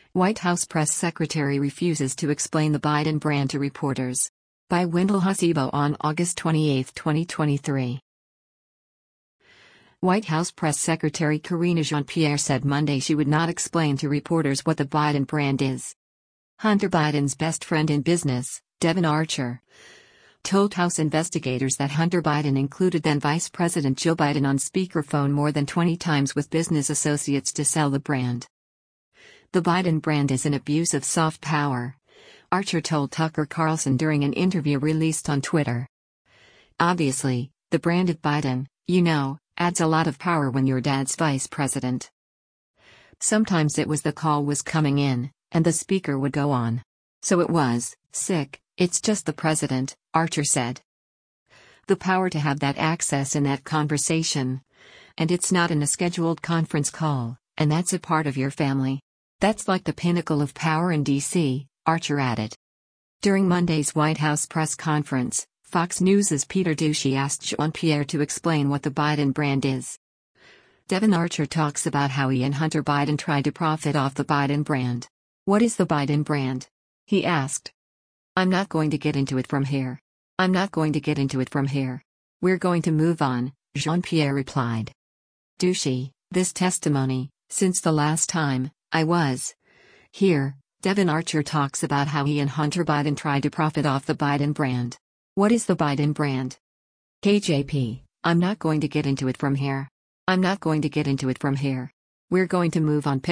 White House press secretary refuses to explain the Biden brand to reporters. By Wendell Hasibo on August 28, 2023. White House Press Secretary Karine Jean-Pierre said Monday she would not explain to reporters what the Biden brand is. Hunter Biden's best friend in business, Devon Archer, told House investigators that Hunter Biden included then Vice President Joe Biden on speakerphone more than 20 times with business associates to sell the brand. The Biden brand is an abuse of soft power, Archer told Tucker Carlson during an interview released on Twitter. Obviously, the brand of Biden, adds a lot of power when your dad's vice president. Sometimes it was the call was coming in, and the speaker would go on. So it was, sick, it's just the president, Archer said. The power to have that access in that conversation. And it's not in a scheduled conference call, and that's a part of your family. That's like the pinnacle of power in D.C., Archer added. During Monday's White House press conference, Fox News' Peter Doocy asked Jean-Pierre to explain what the Biden brand is. Devon Archer talks about how he and Hunter Biden tried to profit off the Biden brand. What is the Biden brand? He asked. I'm not going to get into it from here. We're going to move on, Jean-Pierre replied. Doocy, this testimony, since the last time I was here, Devon Archer talks about how he and Hunter Biden tried to profit off the Biden brand. What is the Biden brand? KJP, I'm not going to get into it from here. We're going to move on.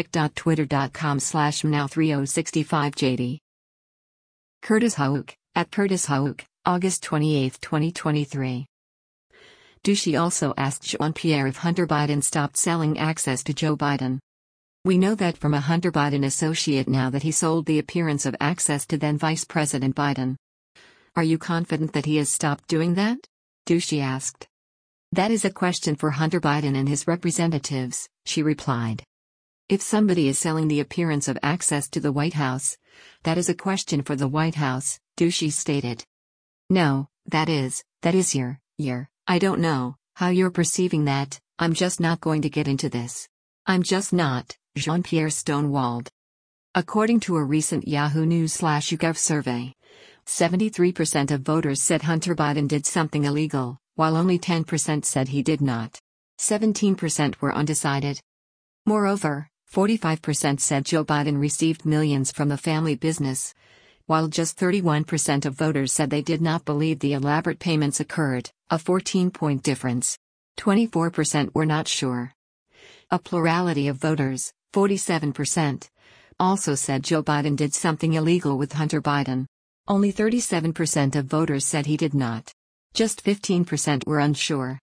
pic.twitter.com/now3065jd. Curtis Houck, at Curtis Houck, August 28, 2023. Doocy also asked Jean-Pierre if Hunter Biden stopped selling access to Joe Biden. We know that from a Hunter Biden associate now that he sold the appearance of access to then Vice President Biden. Are you confident that he has stopped doing that? Doocy asked. That is a question for Hunter Biden and his representatives, she replied. If somebody is selling the appearance of access to the White House, that is a question for the White House, Doocy stated. No, that is your, I don't know how you're perceiving that, I'm just not going to get into this. I'm just not, Jean-Pierre stonewalled. According to a recent Yahoo News/YouGov survey, 73% of voters said Hunter Biden did something illegal, while only 10% said he did not. 17% were undecided. Moreover, 45% said Joe Biden received millions from the family business, while just 31% of voters said they did not believe the elaborate payments occurred, a 14-point difference. 24% were not sure. A plurality of voters, 47%, also said Joe Biden did something illegal with Hunter Biden. Only 37% of voters said he did not. Just 15% were unsure.